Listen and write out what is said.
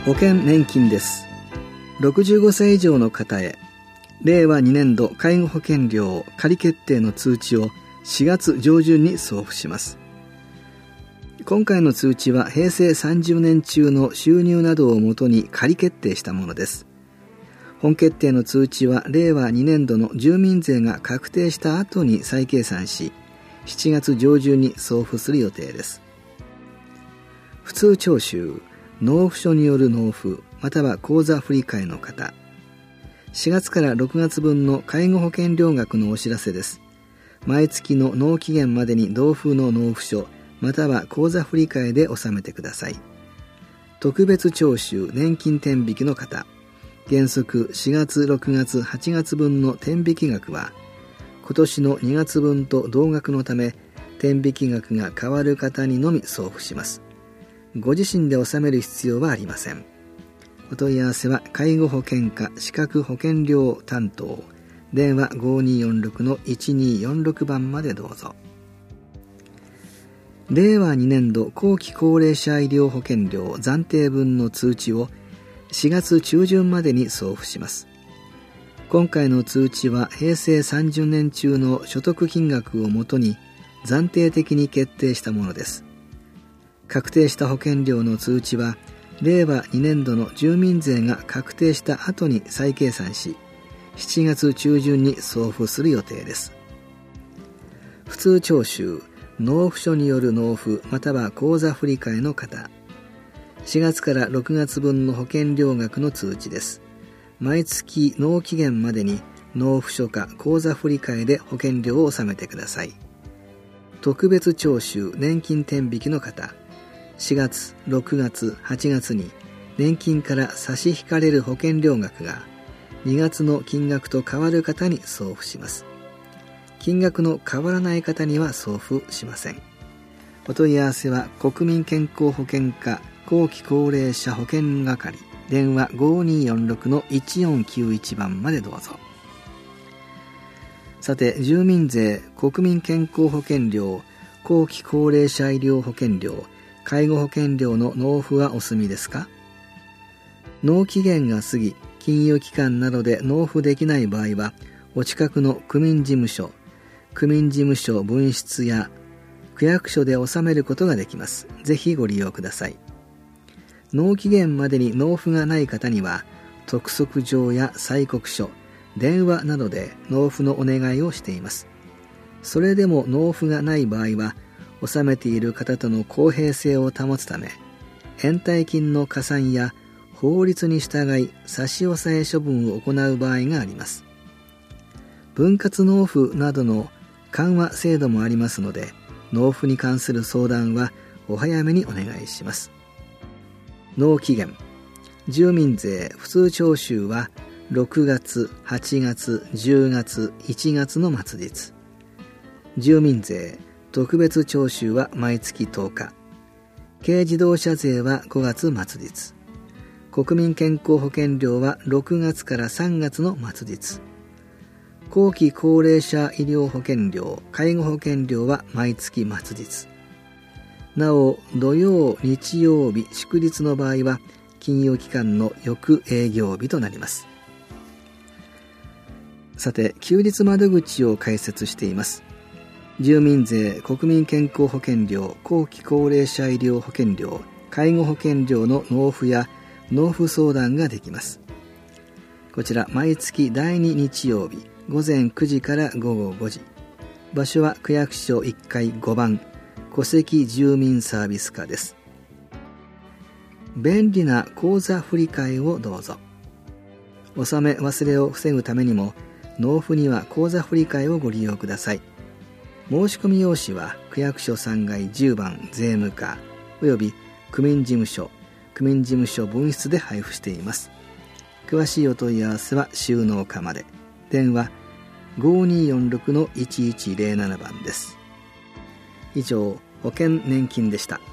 保険年金です。65歳以上の方へ、令和2年度介護保険料仮決定の通知を4月上旬に送付します。今回の通知は平成30年中の収入などをもとに仮決定したものです。本決定の通知は令和2年度の住民税が確定した後に再計算し、7月上旬に送付する予定です。普通徴収、納付書による納付または口座振替の方、4月から6月分の介護保険料額のお知らせです。毎月の納期限までに同封の納付書または口座振替で納めてください。特別徴収年金天引きの方、原則4月6月8月分の天引き額は今年の2月分と同額のため、天引き額が変わる方にのみ送付します。ご自身で納める必要はありません。お問い合わせは介護保険課資格保険料担当、電話 5246-1246 番までどうぞ。令和2年度後期高齢者医療保険料暫定分の通知を4月中旬までに送付します。今回の通知は平成30年中の所得金額をもとに暫定的に決定したものです。確定した保険料の通知は令和2年度の住民税が確定した後に再計算し、7月中旬に送付する予定です。普通徴収、納付書による納付または口座振替の方、4月から6月分の保険料額の通知です。毎月納期限までに納付書か口座振替で保険料を納めてください。特別徴収年金天引きの方、4月、6月、8月に年金から差し引かれる保険料額が2月の金額と変わる方に送付します。金額の変わらない方には送付しません。お問い合わせは国民健康保険課後期高齢者保険係、電話 5246-1491 番までどうぞ。さて、住民税、国民健康保険料、後期高齢者医療保険料、介護保険料の納付はお済みですか？納期限が過ぎ、金融機関などで納付できない場合は、お近くの区民事務所分室や区役所で納めることができます。ぜひご利用ください。納期限までに納付がない方には、督促状や催告書、電話などで納付のお願いをしています。それでも納付がない場合は、納めている方との公平性を保つため、延滞金の加算や法律に従い差し押さえ処分を行う場合があります。分割納付などの緩和制度もありますので、納付に関する相談はお早めにお願いします。納期限、住民税普通徴収は6月、8月、10月、1月の末日。住民税特別徴収は毎月10日。軽自動車税は5月末日。国民健康保険料は6月から3月の末日。後期高齢者医療保険料、介護保険料は毎月末日。なお、土曜、日曜日、祝日の場合は、金融機関の翌営業日となります。さて、休日窓口を開設しています。住民税、国民健康保険料、後期高齢者医療保険料、介護保険料の納付や納付相談ができます。こちら、毎月第2日曜日、午前9時から午後5時。場所は区役所1階5番、戸籍住民サービス課です。便利な口座振替をどうぞ。納め忘れを防ぐためにも、納付には口座振替をご利用ください。申し込み用紙は区役所3階10番税務課および区民事務所分室で配布しています。詳しいお問い合わせは収納課まで。電話 5246-1107 番です。以上、保険年金でした。